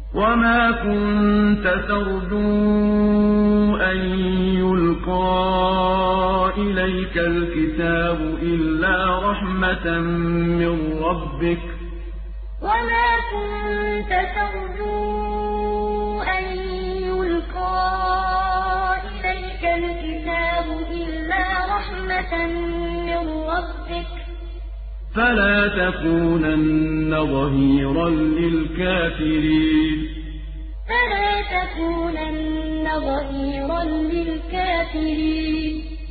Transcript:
وما كنت ترجو أن يلقى إليك الكتاب إلا رحمة من ربك وما كنت ترجو أن يلقى إليك الكتاب إلا رحمة من ربك فلا تكونن ظهيرا للكافرين فلا تكونن ظهيرا للكافرين